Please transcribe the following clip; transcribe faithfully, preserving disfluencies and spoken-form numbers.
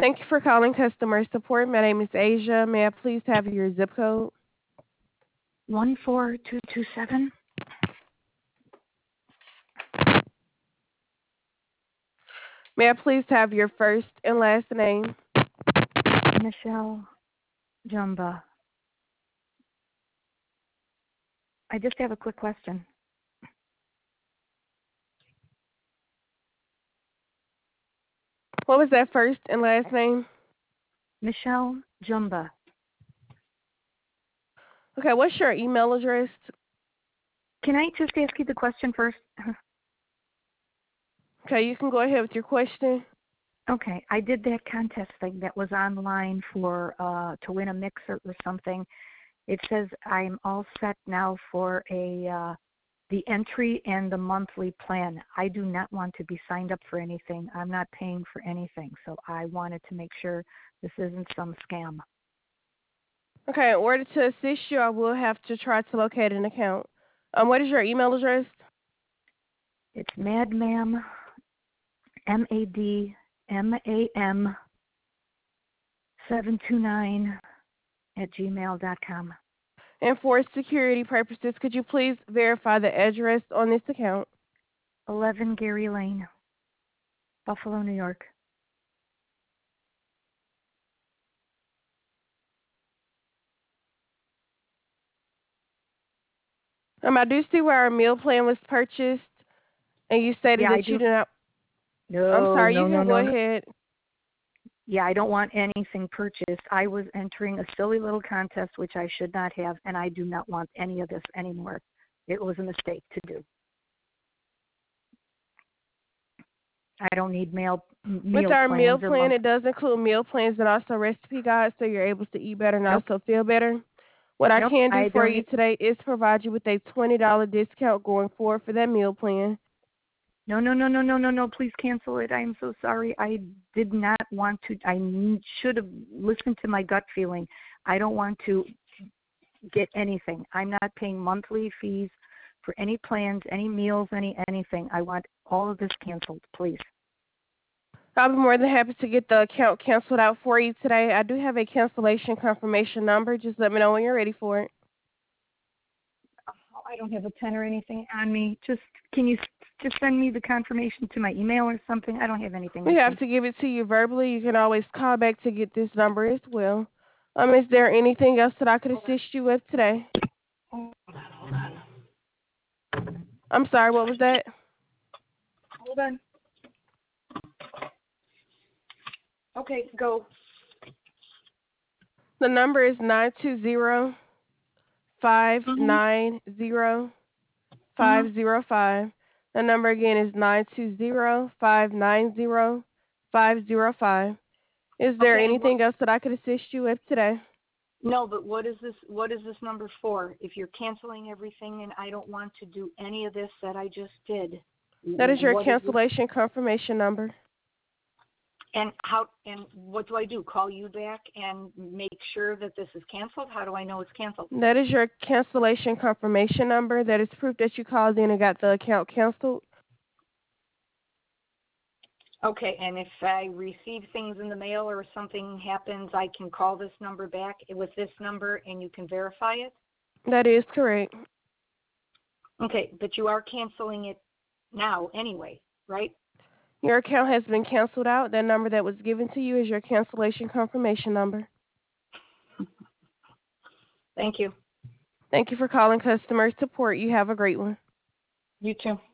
Thank you for calling customer support. My name is Asia. May I please have your zip code? one four two two seven. May I please have your first and last name? Michelle Jumba. I just have a quick question. What was that first and last name? Michelle Jumba. Okay, what's your email address? Can I just ask you the question first? Okay, you can go ahead with your question. Okay, I did that contest thing that was online for uh, to win a mixer or something. It says I'm all set now for a uh, the entry and the monthly plan. I do not want to be signed up for anything. I'm not paying for anything, so I wanted to make sure this isn't some scam. Okay, in order to assist you, I will have to try to locate an account. Um, what is your email address? It's madmam, M A D M A M, seven two nine at gmail dot com. And for security purposes, could you please verify the address on this account? eleven Gary Lane, Buffalo, New York. Um, I do see where our meal plan was purchased, and you stated Yeah, I that you do. do not. I'm No, sorry, you no, no, can go no, no. ahead. Yeah, I don't want anything purchased. I was entering a silly little contest, which I should not have, and I do not want any of this anymore. It was a mistake to do. I don't need meal With meal our meal plans or plan, month. it does include meal plans and also recipe guides, so you're able to eat better and Nope, also feel better. What I nope. can do I for don't you need. today is provide you with a twenty dollars discount going forward for that meal plan. No, no, no, no, no, no, no. Please cancel it. I am so sorry. I did not want to. I n- should have listened to my gut feeling. I don't want to get anything. I'm not paying monthly fees for any plans, any meals, any anything. I want all of this canceled, please. I'll be more than happy to get the account canceled out for you today. I do have a cancellation confirmation number. Just let me know when you're ready for it. Oh, I don't have a pen or anything on me. Just can you s- just send me the confirmation to my email or something? I don't have anything We with have me. to give it to you verbally. You can always call back to get this number as well. Um, is there anything else that I could assist you with today? Hold on, hold on, I'm sorry, what was that? hold on. Okay, go. The number is nine two zero, five Mhm. nine zero, Mhm. five zero five. The number again is nine two zero, five nine zero, five zero five. Is there Okay, and what? anything else that I could assist you with today? No, but what is this? What is this number for? If you're canceling everything and I don't want to do any of this that I just did, That is your what is this? cancellation confirmation number. And how? And what do I do? Call you back and make sure that this is canceled? How do I know it's canceled? That is your cancellation confirmation number. That is proof that you called in and got the account canceled. Okay, and if I receive things in the mail or something happens, I can call this number back with this number and you can verify it? That is correct. Okay, but you are canceling it now anyway, right? Your account has been canceled out. That number that was given to you is your cancellation confirmation number. Thank you. Thank you for calling customer support. You have a great one. You too.